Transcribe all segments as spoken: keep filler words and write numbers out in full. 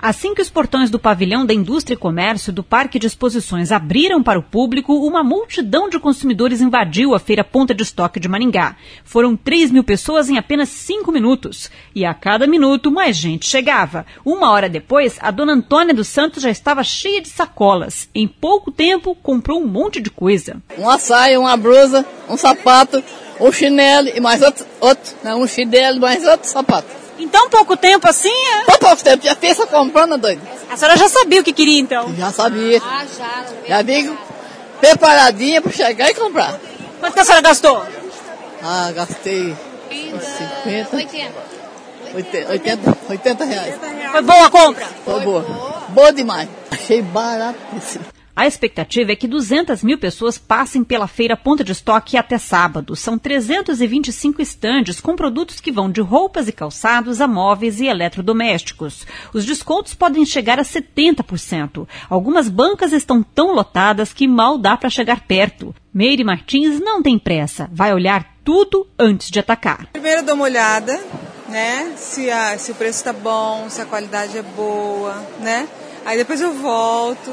Assim que os portões do pavilhão da Indústria e Comércio do Parque de Exposições abriram para o público, uma multidão de consumidores invadiu a Feira Ponta de Estoque de Maringá. Foram três mil pessoas em apenas cinco minutos. E a cada minuto mais gente chegava. Uma hora depois, a dona Antônia dos Santos já estava cheia de sacolas. Em pouco tempo, comprou um monte de coisa. Uma saia, uma blusa, um sapato, um chinelo e mais outro, outro né? um chinelo e mais outro sapato. Em tão pouco tempo assim? É? Por pouco tempo, já fez essa comprando, doido. A senhora já sabia o que queria, então? Já sabia. Ah, já. Já vi preparadinha para chegar e comprar. Quanto que a senhora gastou? Ah, gastei cinquenta, oitenta, oitenta, oitenta reais. Foi boa a compra? Foi boa. Boa demais. Achei baratíssimo. A expectativa é que duzentas mil pessoas passem pela Feira Ponta de Estoque até sábado. São trezentos e vinte e cinco estandes com produtos que vão de roupas e calçados a móveis e eletrodomésticos. Os descontos podem chegar a setenta por cento. Algumas bancas estão tão lotadas que mal dá para chegar perto. Meire Martins não tem pressa. Vai olhar tudo antes de atacar. Primeiro dou uma olhada, né? Se, a, se o preço está bom, se a qualidade é boa, né? Aí depois eu volto.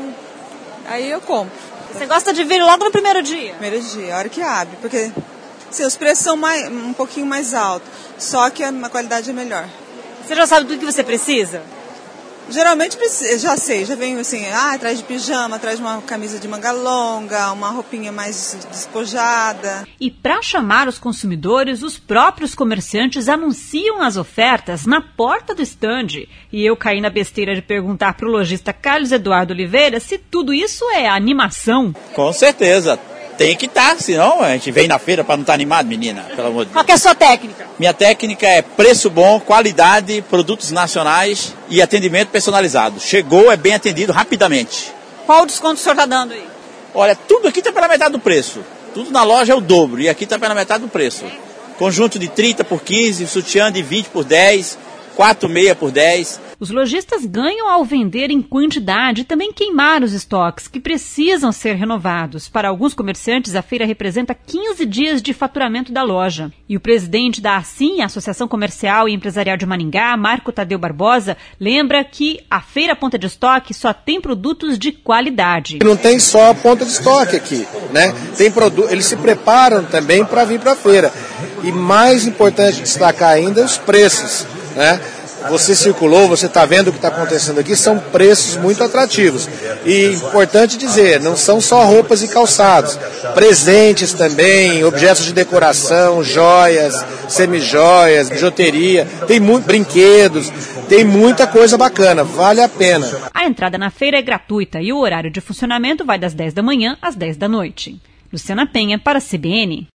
Aí eu compro. Você gosta de vir logo no primeiro dia? Primeiro dia, a hora que abre. Porque sim, os preços são mais, um pouquinho mais altos, só que a qualidade é melhor. Você já sabe do que você precisa? Geralmente, já sei, já venho assim, ah, atrás de pijama, atrás de uma camisa de manga longa, uma roupinha mais despojada. E para chamar os consumidores, os próprios comerciantes anunciam as ofertas na porta do estande. E eu caí na besteira de perguntar para o lojista Carlos Eduardo Oliveira se tudo isso é animação. Com certeza. Tem que estar, senão a gente vem na feira para não estar animado, menina, pelo amor de Deus. Qual que é a sua técnica? Minha técnica é preço bom, qualidade, produtos nacionais e atendimento personalizado. Chegou, é bem atendido rapidamente. Qual o desconto que o senhor está dando aí? Olha, tudo aqui está pela metade do preço. Tudo na loja é o dobro e aqui está pela metade do preço. Conjunto de trinta por quinze, sutiã de vinte por dez, quatro meia por dez. Os lojistas ganham ao vender em quantidade e também queimar os estoques, que precisam ser renovados. Para alguns comerciantes, a feira representa quinze dias de faturamento da loja. E o presidente da ASSIM, a Associação Comercial e Empresarial de Maringá, Marco Tadeu Barbosa, lembra que a Feira Ponta de Estoque só tem produtos de qualidade. Não tem só a ponta de estoque aqui, né? Tem produ- eles se preparam também para vir para a feira. E mais importante destacar ainda os preços, né? Você circulou, você está vendo o que está acontecendo aqui, são preços muito atrativos. E importante dizer, não são só roupas e calçados, presentes também, objetos de decoração, joias, semijoias, bijuteria, tem muito, brinquedos, tem muita coisa bacana, vale a pena. A entrada na feira é gratuita e o horário de funcionamento vai das dez da manhã às dez da noite. Luciana Penha para a C B N.